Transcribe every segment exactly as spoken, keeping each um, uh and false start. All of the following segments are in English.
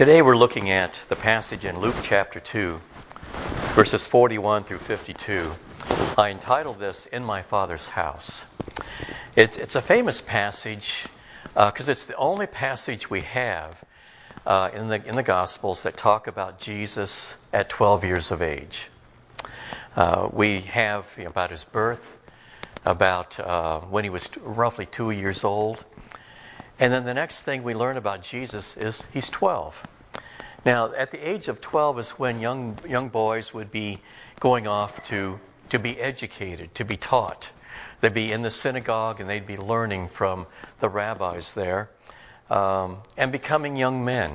Today we're looking at the passage in Luke chapter two, verses forty-one through fifty-two. I entitled this, In My Father's House. It's, it's a famous passage because uh, it's the only passage we have uh, in the in the Gospels that talk about Jesus at twelve years of age. Uh, we have you know, about his birth, about uh, when he was t- roughly two years old. And then the next thing we learn about Jesus is he's twelve. Now, at the age of twelve is when young young boys would be going off to, to be educated, to be taught. They'd be in the synagogue and they'd be learning from the rabbis there um, and becoming young men.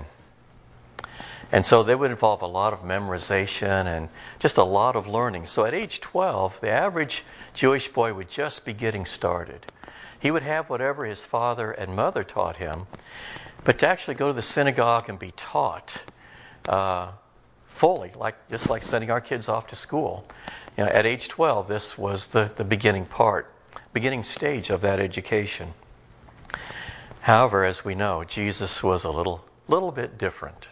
And so they would involve a lot of memorization and just a lot of learning. So at age twelve, the average Jewish boy would just be getting started. He would have whatever his father and mother taught him, but to actually go to the synagogue and be taught uh, fully, like just like sending our kids off to school, you know, at age twelve, this was the, the beginning part, beginning stage of that education. However, as we know, Jesus was a little little bit different.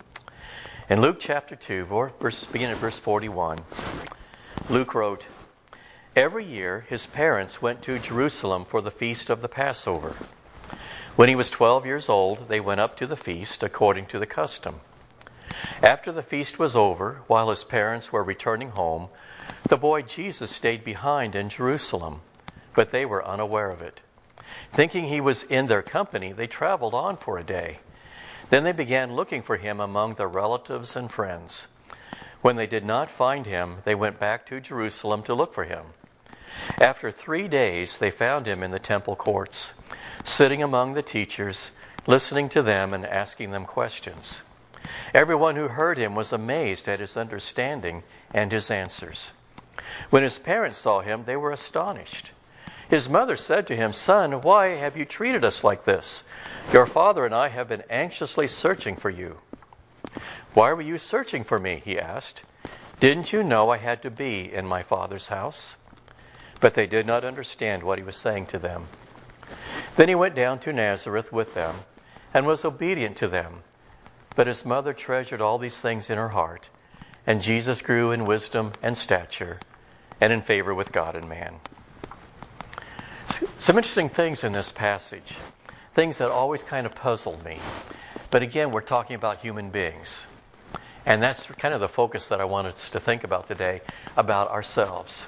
In Luke chapter two, verse, beginning at verse forty-one, Luke wrote, Every year his parents went to Jerusalem for the feast of the Passover. When he was twelve years old, they went up to the feast according to the custom. After the feast was over, while his parents were returning home, the boy Jesus stayed behind in Jerusalem, but they were unaware of it. Thinking he was in their company, they traveled on for a day. Then they began looking for him among their relatives and friends. When they did not find him, they went back to Jerusalem to look for him. After three days, they found him in the temple courts, sitting among the teachers, listening to them and asking them questions. Everyone who heard him was amazed at his understanding and his answers. When his parents saw him, they were astonished. His mother said to him, Son, why have you treated us like this? Your father and I have been anxiously searching for you. Why were you searching for me? He asked. Didn't you know I had to be in my father's house? But they did not understand what he was saying to them. Then he went down to Nazareth with them and was obedient to them. But his mother treasured all these things in her heart, and Jesus grew in wisdom and stature and in favor with God and man. Some interesting things in this passage, things that always kind of puzzled me. But again, we're talking about human beings. And that's kind of the focus that I want us to think about today, about ourselves.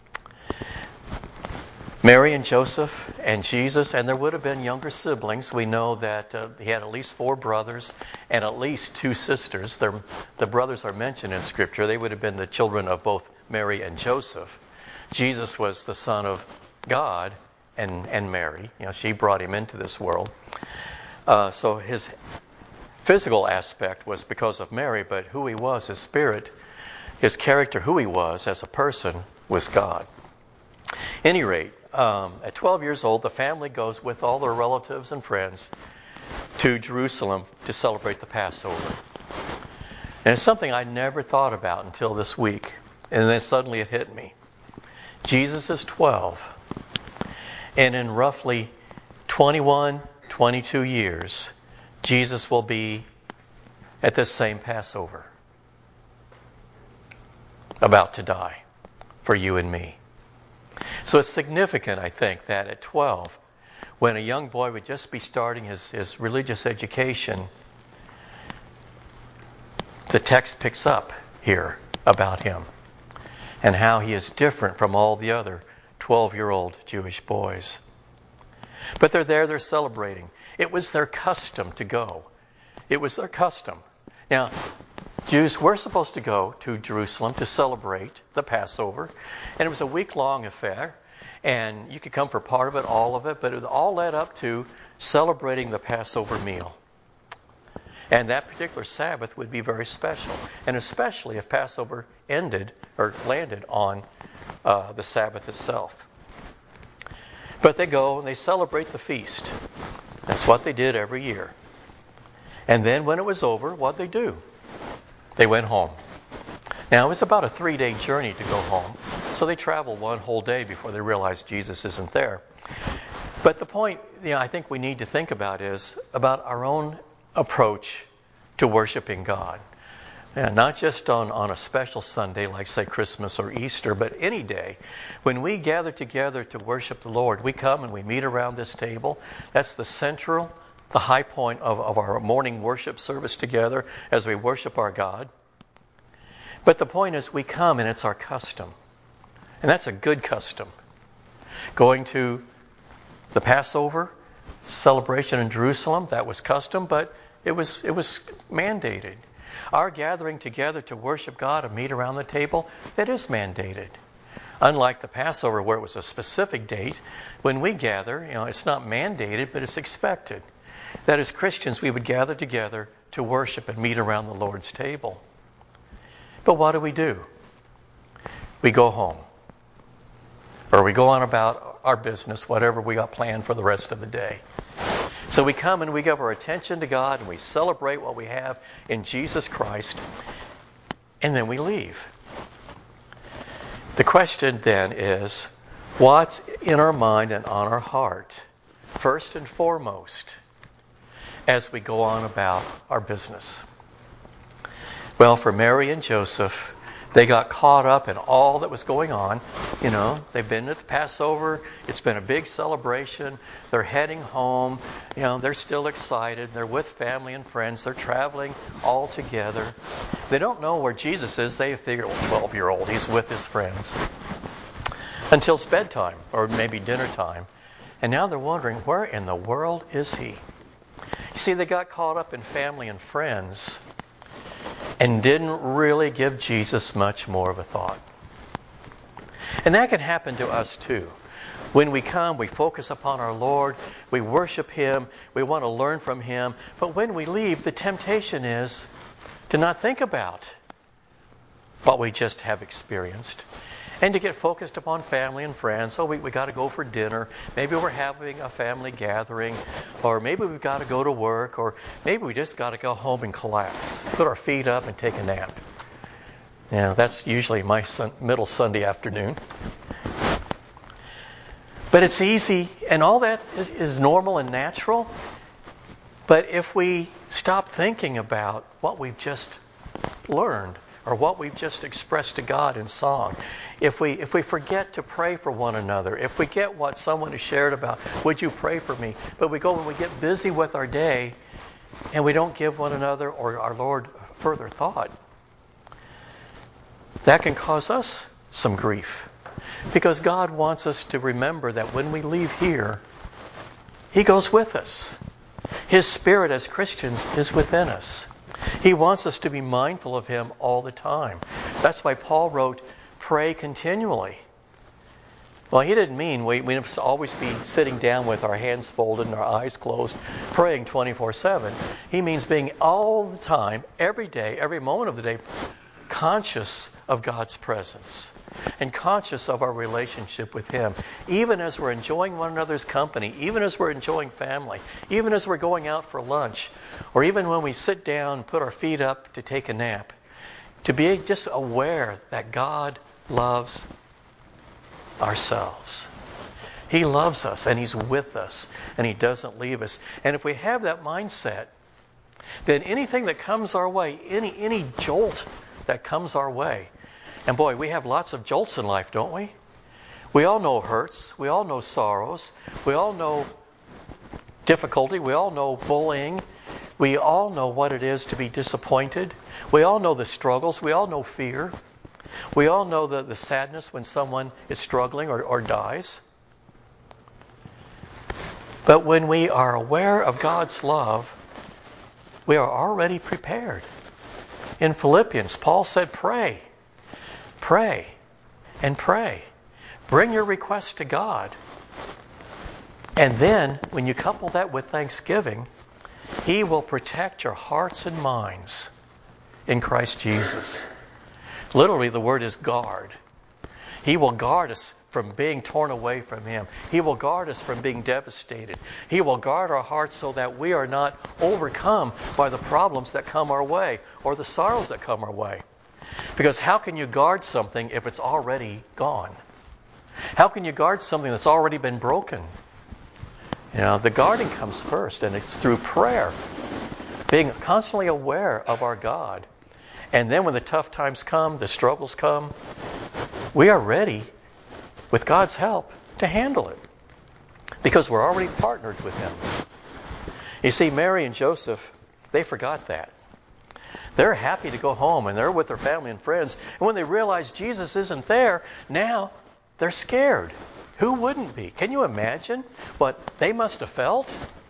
Mary and Joseph and Jesus, and there would have been younger siblings. We know that uh, he had at least four brothers and at least two sisters. They're, the brothers are mentioned in Scripture. They would have been the children of both Mary and Joseph. Jesus was the son of God and, and Mary. You know, she brought him into this world. Uh, so his physical aspect was because of Mary, but who he was, his spirit, his character, who he was as a person, was God. At any rate, um, at twelve years old, the family goes with all their relatives and friends to Jerusalem to celebrate the Passover. And it's something I never thought about until this week. And then suddenly it hit me. Jesus is twelve. And in roughly twenty-one, twenty-two years, Jesus will be at this same Passover, about to die for you and me. So it's significant, I think, that at twelve, when a young boy would just be starting his, his religious education, the text picks up here about him and how he is different from all the other twelve-year-old Jewish boys. But they're there, they're celebrating. It was their custom to go. It was their custom. Now, Jews were supposed to go to Jerusalem to celebrate the Passover, and it was a week-long affair, and you could come for part of it, all of it, but it all led up to celebrating the Passover meal. And that particular Sabbath would be very special, and especially if Passover ended or landed on uh, the Sabbath itself. But they go and they celebrate the feast. That's what they did every year. And then when it was over, what'd they do? They went home. Now, it was about a three-day journey to go home, so they traveled one whole day before they realized Jesus isn't there. But the point, you know, I think we need to think about is about our own approach to worshiping God. Yeah, not just on, on a special Sunday like, say, Christmas or Easter, but any day. When we gather together to worship the Lord, we come and we meet around this table. That's the central, the high point of, of our morning worship service together as we worship our God. But the point is, we come and it's our custom. And that's a good custom. Going to the Passover celebration in Jerusalem, that was custom, but it was it was mandated. Our gathering together to worship God and meet around the table, that is mandated. Unlike the Passover where it was a specific date, when we gather, you know, it's not mandated, but it's expected. That as Christians, we would gather together to worship and meet around the Lord's table. But what do we do? We go home. Or we go on about our business, whatever we got planned for the rest of the day. So we come and we give our attention to God and we celebrate what we have in Jesus Christ, and then we leave. The question then is, what's in our mind and on our heart, first and foremost, as we go on about our business? Well, for Mary and Joseph, they got caught up in all that was going on. You know, they've been at the Passover. It's been a big celebration. They're heading home. You know, they're still excited. They're with family and friends. They're traveling all together. They don't know where Jesus is. They figure, well, twelve-year-old, he's with his friends. Until it's bedtime or maybe dinner time. And now they're wondering, where in the world is he? You see, they got caught up in family and friends and didn't really give Jesus much more of a thought. And that can happen to us too. When we come, we focus upon our Lord, we worship Him, we want to learn from Him, but when we leave, the temptation is to not think about what we just have experienced and to get focused upon family and friends. So we, we got to go for dinner. Maybe we're having a family gathering, or maybe we've got to go to work, or maybe we just got to go home and collapse, put our feet up and take a nap. Yeah, that's usually my sun, middle Sunday afternoon. But it's easy, and all that is, is normal and natural. But if we stop thinking about what we've just learned, or what we've just expressed to God in song, if we if we forget to pray for one another, if we get what someone has shared about, would you pray for me? But we go and we get busy with our day, and we don't give one another or our Lord further thought, that can cause us some grief. Because God wants us to remember that when we leave here, He goes with us. His Spirit as Christians is within us. He wants us to be mindful of Him all the time. That's why Paul wrote, pray continually. Well, he didn't mean we, we must always be sitting down with our hands folded and our eyes closed, praying twenty-four seven. He means being all the time, every day, every moment of the day, conscious of God's presence and conscious of our relationship with Him. Even as we're enjoying one another's company, even as we're enjoying family, even as we're going out for lunch, or even when we sit down and put our feet up to take a nap, to be just aware that God loves ourselves. He loves us and He's with us and He doesn't leave us. And if we have that mindset, then anything that comes our way, any any jolt that comes our way, and boy, we have lots of jolts in life, don't we? We all know hurts. We all know sorrows. We all know difficulty. We all know bullying. We all know what it is to be disappointed. We all know the struggles. We all know fear. We all know the, the sadness when someone is struggling or, or dies. But when we are aware of God's love, we are already prepared. In Philippians, Paul said, pray. Pray and pray. Bring your requests to God. And then, when you couple that with thanksgiving, He will protect your hearts and minds in Christ Jesus. Literally, the word is guard. He will guard us from being torn away from Him. He will guard us from being devastated. He will guard our hearts so that we are not overcome by the problems that come our way or the sorrows that come our way. Because how can you guard something if it's already gone? How can you guard something that's already been broken? You know, the guarding comes first, and it's through prayer. being constantly aware of our God. And then when the tough times come, the struggles come, we are ready, with God's help, to handle it. Because we're already partnered with Him. You see, Mary and Joseph, they forgot that. They're happy to go home and they're with their family and friends. And when they realize Jesus isn't there, now they're scared. Who wouldn't be? Can you imagine what they must have felt?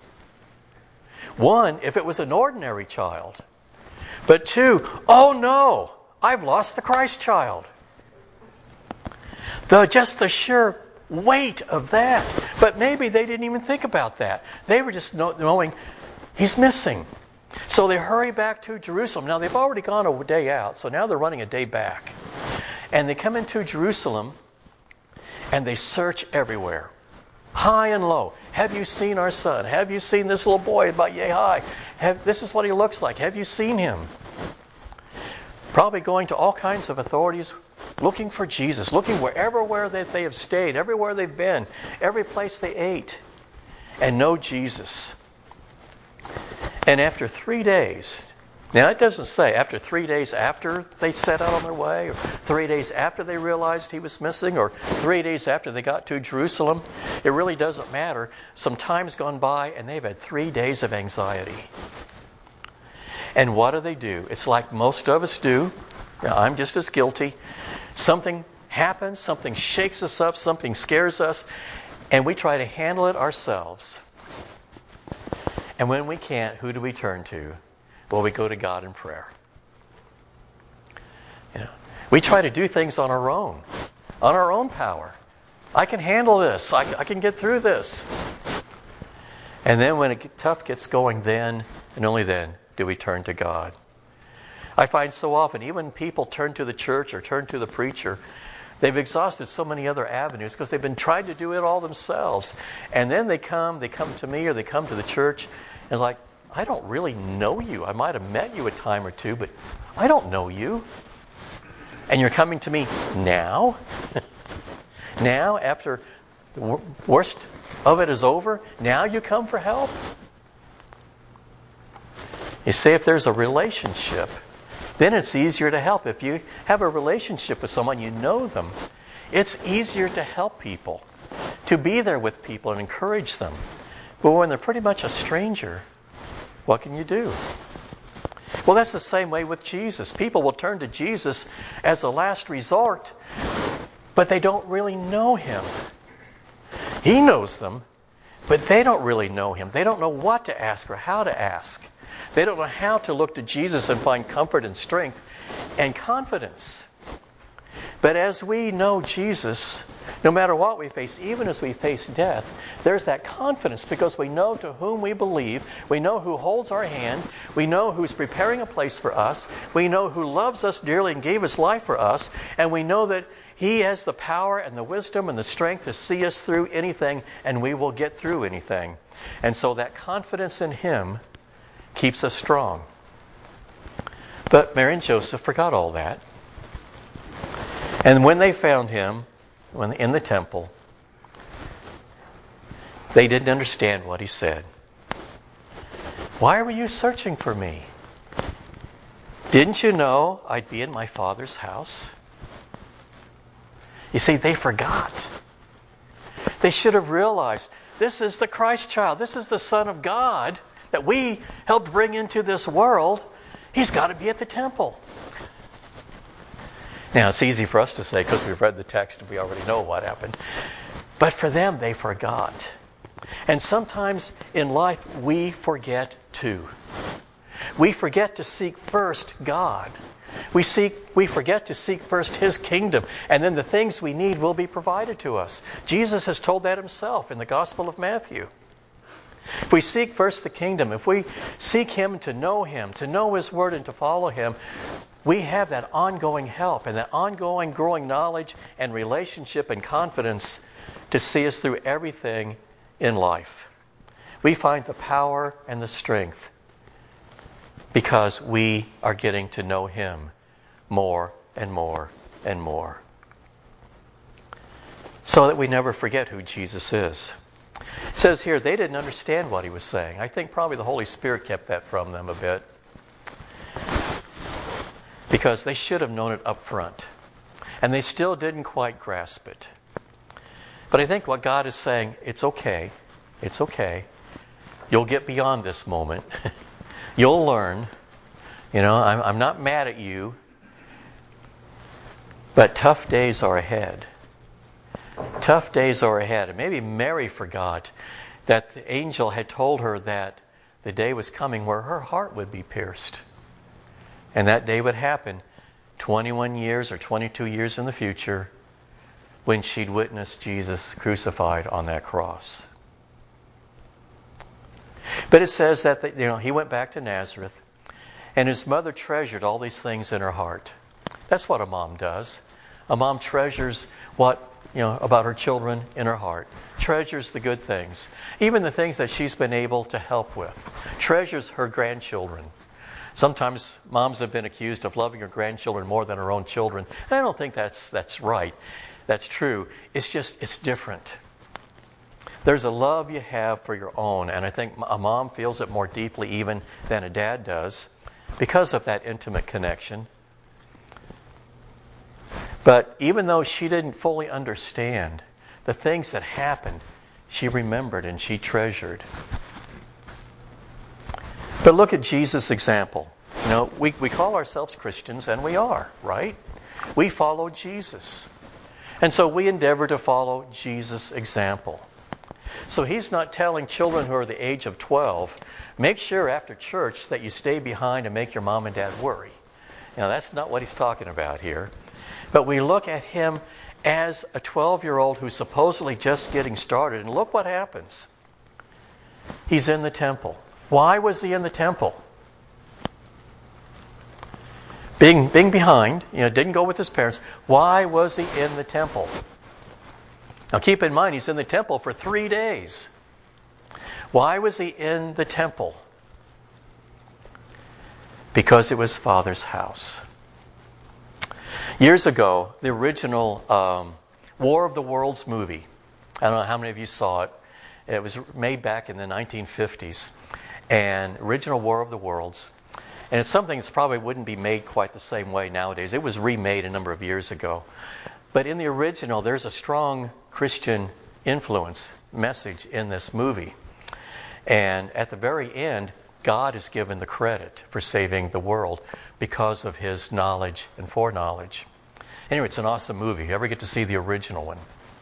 One, if it was an ordinary child. But two, oh no, I've lost the Christ child. The, just the sheer weight of that. But maybe they didn't even think about that. They were just know, knowing He's missing. So they hurry back to Jerusalem. Now they've already gone a day out, so now they're running a day back. And they come into Jerusalem and they search everywhere. High and low. Have you seen our son? Have you seen this little boy about yay high? Have, this is what he looks like. Have you seen him? Probably going to all kinds of authorities looking for Jesus. Looking wherever where they, they have stayed. Everywhere they've been. Every place they ate. And no Jesus. And after three days, now it doesn't say after three days after they set out on their way, or three days after they realized He was missing, or three days after they got to Jerusalem. It really doesn't matter. Some time's gone by and they've had three days of anxiety. And what do they do? It's like most of us do. Now, I'm just as guilty. Something happens, something shakes us up, something scares us, and we try to handle it ourselves. And when we can't, who do we turn to? Well, we go to God in prayer. You know, we try to do things on our own, on our own power. I can handle this. I, I can get through this. And then when it tough gets going, then and only then do we turn to God. I find so often, even people turn to the church or turn to the preacher, they've exhausted so many other avenues because they've been trying to do it all themselves. And then they come, they come to me or they come to the church, and it's like, I don't really know you. I might have met you a time or two, but I don't know you. And you're coming to me now? Now, after the worst of it is over, now you come for help? You see, if there's a relationship, then it's easier to help. If you have a relationship with someone, you know them, it's easier to help people, to be there with people and encourage them. But when they're pretty much a stranger, what can you do? Well, that's the same way with Jesus. People will turn to Jesus as a last resort, but they don't really know Him. He knows them, but they don't really know Him. They don't know what to ask or how to ask. They don't know how to look to Jesus and find comfort and strength and confidence. But as we know Jesus, no matter what we face, even as we face death, there's that confidence because we know to whom we believe. We know who holds our hand. We know who's preparing a place for us. We know who loves us dearly and gave His life for us. And we know that He has the power and the wisdom and the strength to see us through anything, and we will get through anything. And so that confidence in Him keeps us strong. But Mary and Joseph forgot all that. And when they found Him when in the temple, they didn't understand what He said. Why were you searching for me? Didn't you know I'd be in my Father's house? You see, they forgot. They should have realized this is the Christ child. This is the Son of God that we helped bring into this world. He's got to be at the temple. Now, it's easy for us to say because we've read the text and we already know what happened. But for them, they forgot. And sometimes in life, we forget too. We forget to seek first God. We seek, we forget to seek first His kingdom, and then the things we need will be provided to us. Jesus has told that Himself in the Gospel of Matthew. If we seek first the kingdom, if we seek Him to know Him, to know His Word and to follow Him, we have that ongoing help and that ongoing growing knowledge and relationship and confidence to see us through everything in life. We find the power and the strength because we are getting to know Him more and more and more. So that we never forget who Jesus is. It says here, they didn't understand what he was saying. I think probably the Holy Spirit kept that from them a bit, because they should have known it up front. And they still didn't quite grasp it. But I think what God is saying, it's okay. It's okay. You'll get beyond this moment. You'll learn. You know, I'm, I'm not mad at you. But tough days are ahead. Tough days are ahead. And maybe Mary forgot that the angel had told her that the day was coming where her heart would be pierced. And that day would happen twenty-one years or twenty-two years in the future, when she'd witnessed Jesus crucified on that cross. But it says that the, you know he went back to Nazareth, and his mother treasured all these things in her heart. That's what a mom does. A mom treasures what you know about her children in her heart. Treasures the good things, even the things that she's been able to help with. Treasures her grandchildren. Sometimes moms have been accused of loving her grandchildren more than her own children. And I don't think that's that's right. That's true. It's just, it's different. There's a love you have for your own, and I think a mom feels it more deeply even than a dad does because of that intimate connection. But even though she didn't fully understand the things that happened, she remembered and she treasured. But look at Jesus' example. You know, we, we call ourselves Christians, and we are, right? We follow Jesus. And so we endeavor to follow Jesus' example. So he's not telling children who are the age of twelve, make sure after church that you stay behind and make your mom and dad worry. Now, that's not what he's talking about here. But we look at him as a twelve-year-old who's supposedly just getting started. And look what happens. He's in the temple. Why was he in the temple? Being, being behind, you know, didn't go with his parents. Why was he in the temple? Now keep in mind, he's in the temple for three days. Why was he in the temple? Because it was Father's house. Years ago, the original um, War of the Worlds movie, I don't know how many of you saw it. It was made back in the nineteen fifties. And original War of the Worlds. And it's something that probably wouldn't be made quite the same way nowadays. It was remade a number of years ago. But in the original, there's a strong Christian influence message in this movie. And at the very end, God is given the credit for saving the world because of his knowledge and foreknowledge. Anyway, it's an awesome movie. If you ever get to see the original one.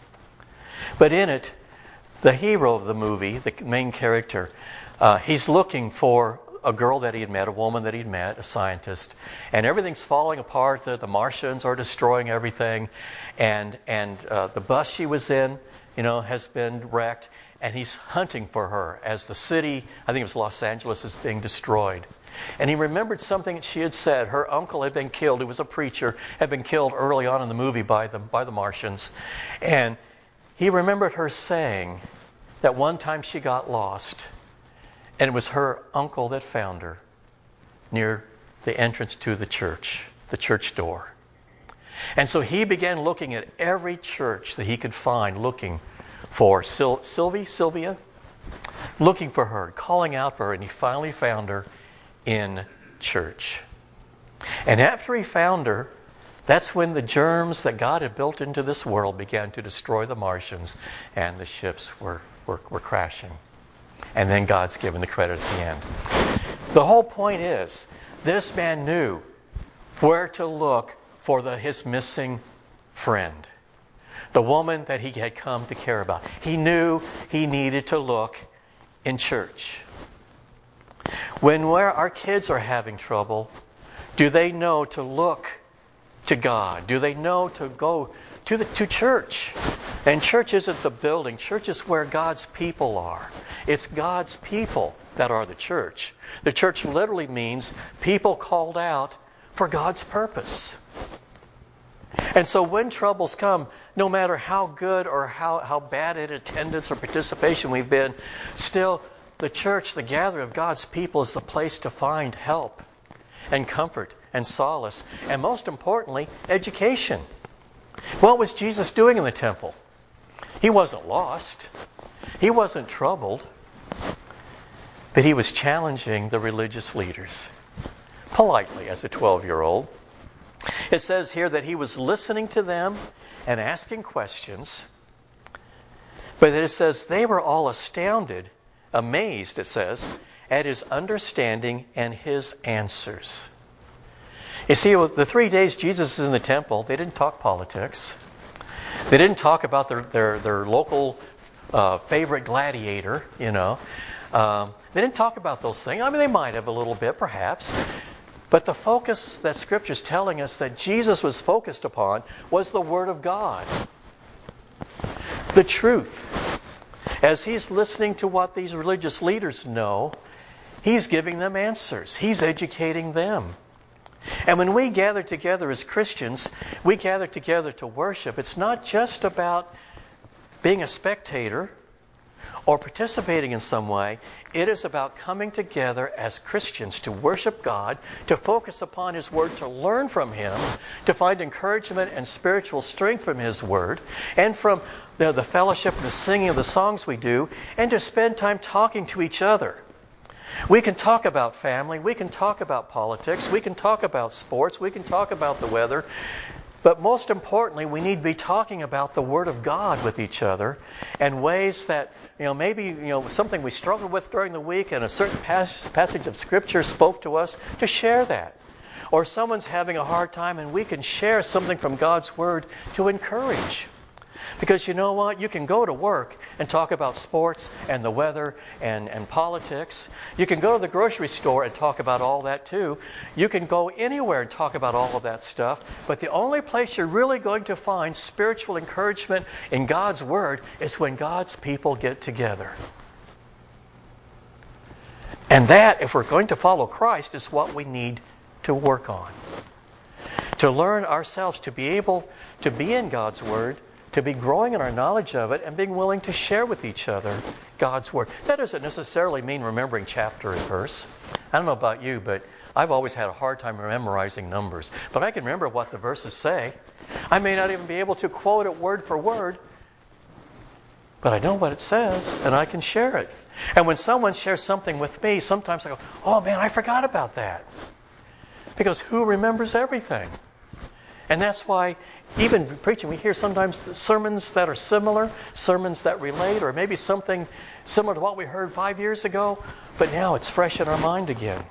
But in it, the hero of the movie, the main character, uh, he's looking for a girl that he had met, a woman that he'd met, a scientist, and everything's falling apart. The, the Martians are destroying everything, and and uh, the bus she was in, you know, has been wrecked, and he's hunting for her as the city, I think it was Los Angeles, is being destroyed. And he remembered something that she had said. Her uncle had been killed, who was a preacher, had been killed early on in the movie by the by the Martians, and he remembered her saying that one time she got lost. And it was her uncle that found her near the entrance to the church, the church door. And so he began looking at every church that he could find, looking for Sil- Sylvie, Sylvia, looking for her, calling out for her, and he finally found her in church. And after he found her, that's when the germs that God had built into this world began to destroy the Martians, and the ships were, were, were crashing. And then God's given the credit at the end. The whole point is, this man knew where to look for the, his missing friend. The woman that he had come to care about. He knew he needed to look in church. When where our kids are having trouble, do they know to look to God? Do they know to go to the to church? And church isn't the building. Church is where God's people are. It's God's people that are the church. The church literally means people called out for God's purpose. And so when troubles come, no matter how good or how, how bad at attendance or participation we've been, still the church, the gathering of God's people, is the place to find help and comfort and solace. And most importantly, education. What was Jesus doing in the temple? He wasn't lost. He wasn't troubled, but he was challenging the religious leaders, politely as a twelve-year-old. It says here that he was listening to them and asking questions, but it says they were all astounded, amazed, it says, at his understanding and his answers. You see, the three days Jesus is in the temple, they didn't talk politics. They didn't talk about their, their, their local uh, favorite gladiator, you know. Um, they didn't talk about those things. I mean, they might have a little bit, perhaps. But the focus that Scripture's telling us that Jesus was focused upon was the Word of God. The truth. As he's listening to what these religious leaders know, he's giving them answers. He's educating them. And when we gather together as Christians, we gather together to worship. It's not just about being a spectator or participating in some way. It is about coming together as Christians to worship God, to focus upon His Word, to learn from Him, to find encouragement and spiritual strength from His Word, and from the, the fellowship and the singing of the songs we do, and to spend time talking to each other. We can talk about family, we can talk about politics, we can talk about sports, we can talk about the weather, but most importantly, we need to be talking about the Word of God with each other and ways that, you know, maybe, you know, something we struggled with during the week and a certain pas- passage of Scripture spoke to us, to share that. Or someone's having a hard time and we can share something from God's Word to encourage. Because you know what? You can go to work and talk about sports and the weather and, and politics. You can go to the grocery store and talk about all that too. You can go anywhere and talk about all of that stuff. But the only place you're really going to find spiritual encouragement in God's Word is when God's people get together. And that, if we're going to follow Christ, is what we need to work on. To learn ourselves to be able to be in God's Word, to be growing in our knowledge of it and being willing to share with each other God's Word. That doesn't necessarily mean remembering chapter and verse. I don't know about you, but I've always had a hard time memorizing numbers. But I can remember what the verses say. I may not even be able to quote it word for word, but I know what it says and I can share it. And when someone shares something with me, sometimes I go, oh man, I forgot about that. Because who remembers everything? And that's why even preaching, we hear sometimes sermons that are similar, sermons that relate, or maybe something similar to what we heard five years ago, but now it's fresh in our mind again.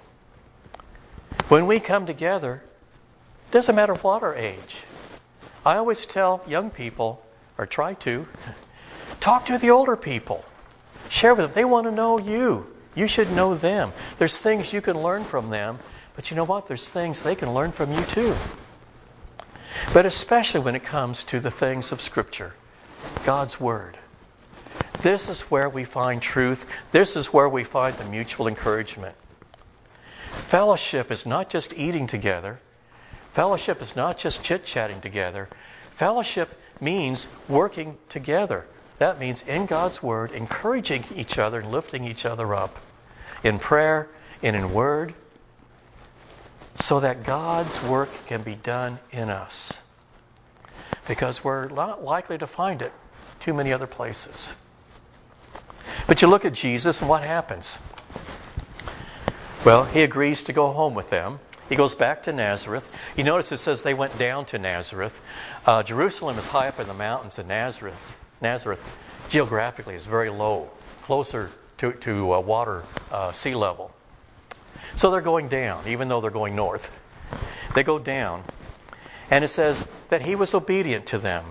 When we come together, it doesn't matter what our age. I always tell young people, or try to, talk to the older people. Share with them. They want to know you. You should know them. There's things you can learn from them, but you know what? There's things they can learn from you too. But especially when it comes to the things of Scripture, God's Word. This is where we find truth. This is where we find the mutual encouragement. Fellowship is not just eating together. Fellowship is not just chit-chatting together. Fellowship means working together. That means in God's Word, encouraging each other and lifting each other up in prayer and in word, so that God's work can be done in us. Because we're not likely to find it too many other places. But you look at Jesus and what happens? Well, He agrees to go home with them. He goes back to Nazareth. You notice it says they went down to Nazareth. Uh, Jerusalem is high up in the mountains, and Nazareth, Nazareth geographically is very low, closer to, to uh, water, uh, sea level. So they're going down, even though they're going north. They go down. And it says that He was obedient to them.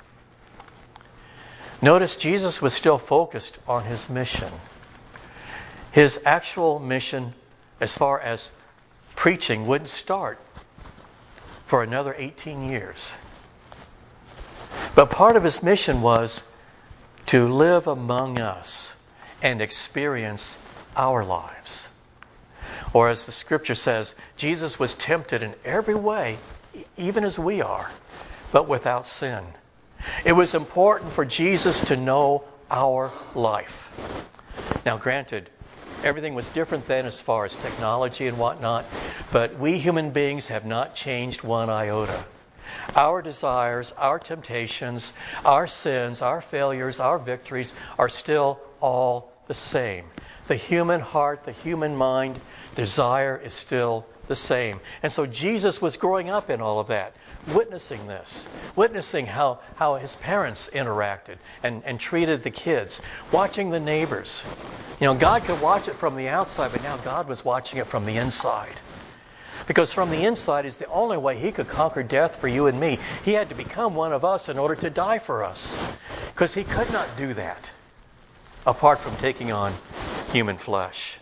Notice Jesus was still focused on His mission. His actual mission, as far as preaching, wouldn't start for another eighteen years. But part of His mission was to live among us and experience our lives. Or as the Scripture says, Jesus was tempted in every way, even as we are, but without sin. It was important for Jesus to know our life. Now granted, everything was different then as far as technology and whatnot, but we human beings have not changed one iota. Our desires, our temptations, our sins, our failures, our victories are still all the same. The human heart, the human mind, desire is still the same. And so Jesus was growing up in all of that, witnessing this, witnessing how, how his parents interacted and, and treated the kids, watching the neighbors. You know, God could watch it from the outside, but now God was watching it from the inside. Because from the inside is the only way he could conquer death for you and me. He had to become one of us in order to die for us. Because he could not do that apart from taking on human flesh.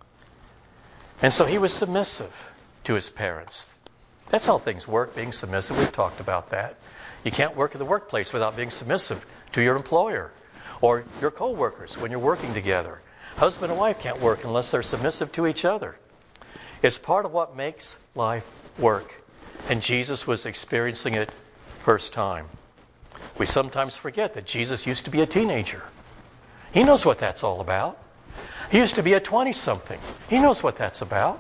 And so he was submissive to his parents. That's how things work, being submissive. We've talked about that. You can't work in the workplace without being submissive to your employer or your co-workers when you're working together. Husband and wife can't work unless they're submissive to each other. It's part of what makes life work. And Jesus was experiencing it first time. We sometimes forget that Jesus used to be a teenager. He knows what that's all about. He used to be a twenty-something. He knows what that's about.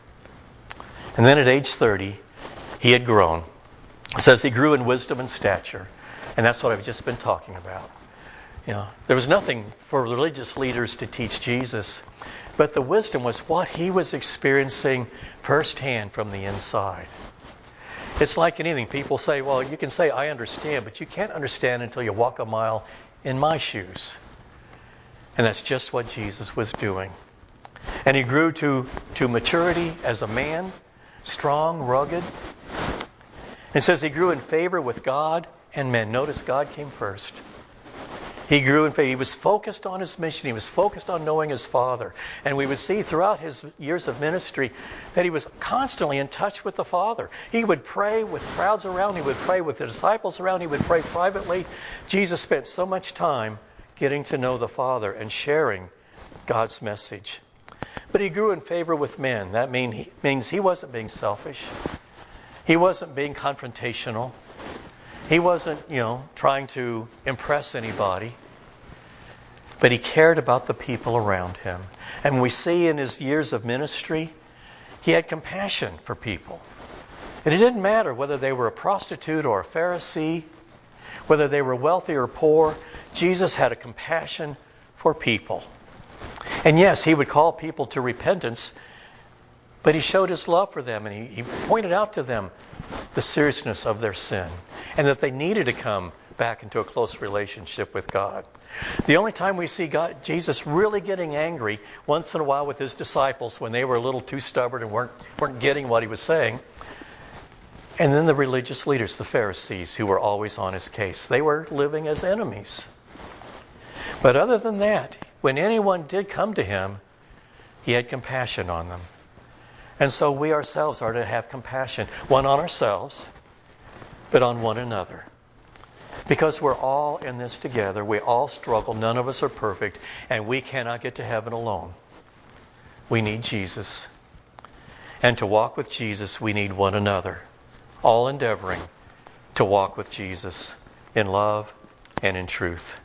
And then at age thirty, he had grown. It says he grew in wisdom and stature. And that's what I've just been talking about. You know, there was nothing for religious leaders to teach Jesus. But the wisdom was what he was experiencing firsthand from the inside. It's like anything. People say, well, you can say, I understand, but you can't understand until you walk a mile in my shoes. And that's just what Jesus was doing. And he grew to, to maturity as a man, strong, rugged. It says he grew in favor with God and men. Notice God came first. He grew in faith. He was focused on his mission. He was focused on knowing his Father. And we would see throughout his years of ministry that he was constantly in touch with the Father. He would pray with crowds around. He would pray with the disciples around. He would pray privately. Jesus spent so much time getting to know the Father and sharing God's message. But he grew in favor with men. That mean he, means he wasn't being selfish. He wasn't being confrontational. He wasn't, you know, trying to impress anybody. But he cared about the people around him. And we see in his years of ministry, he had compassion for people. And it didn't matter whether they were a prostitute or a Pharisee, whether they were wealthy or poor. Jesus had a compassion for people. And yes, he would call people to repentance, but he showed his love for them, and he, he pointed out to them the seriousness of their sin and that they needed to come back into a close relationship with God. The only time we see God, Jesus really getting angry once in a while with his disciples when they were a little too stubborn and weren't, weren't getting what he was saying. And then the religious leaders, the Pharisees, who were always on his case. They were living as enemies. But other than that, when anyone did come to him, he had compassion on them. And so we ourselves are to have compassion, one on ourselves, but on one another. Because we're all in this together. We all struggle. None of us are perfect. And we cannot get to heaven alone. We need Jesus. And to walk with Jesus, we need one another. All endeavoring to walk with Jesus in love and in truth.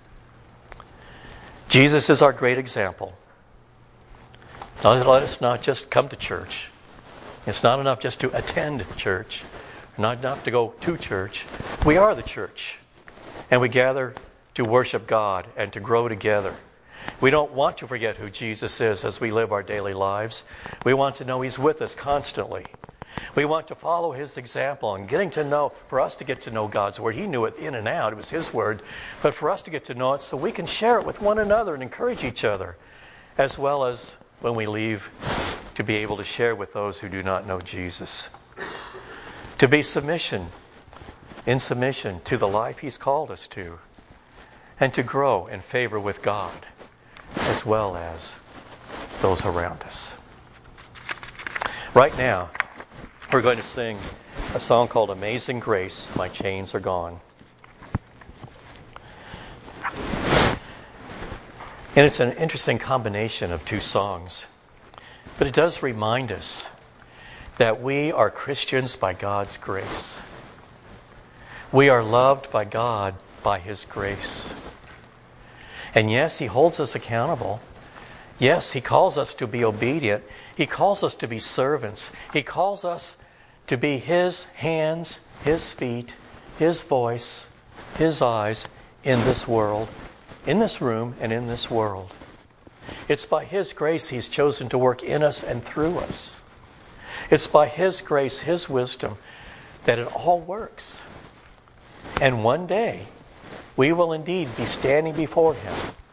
Jesus is our great example. Now, let us not just come to church. It's not enough just to attend church. Not enough to go to church. We are the church. And we gather to worship God and to grow together. We don't want to forget who Jesus is as we live our daily lives. We want to know he's with us constantly. We want to follow his example and getting to know, for us to get to know God's Word. He knew it in and out. It was his Word. But for us to get to know it so we can share it with one another and encourage each other. As well as when we leave, to be able to share with those who do not know Jesus. To be submission, in submission to the life he's called us to. And to grow in favor with God as well as those around us. Right now, we're going to sing a song called Amazing Grace, My Chains Are Gone. And it's an interesting combination of two songs. But it does remind us that we are Christians by God's grace. We are loved by God by his grace. And yes, he holds us accountable. Yes, he calls us to be obedient. He calls us to be servants. He calls us to be His hands, His feet, His voice, His eyes in this world, in this room and in this world. It's by His grace He's chosen to work in us and through us. It's by His grace, His wisdom, that it all works. And one day, we will indeed be standing before Him.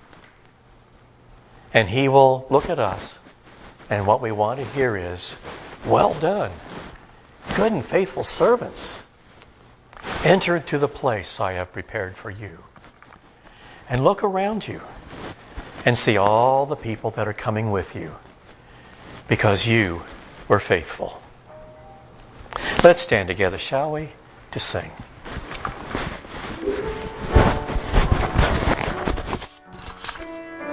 And He will look at us, and what we want to hear is, "Well done, good and faithful servants. Enter into the place I have prepared for you." And look around you and see all the people that are coming with you because you were faithful. Let's stand together, shall we, to sing.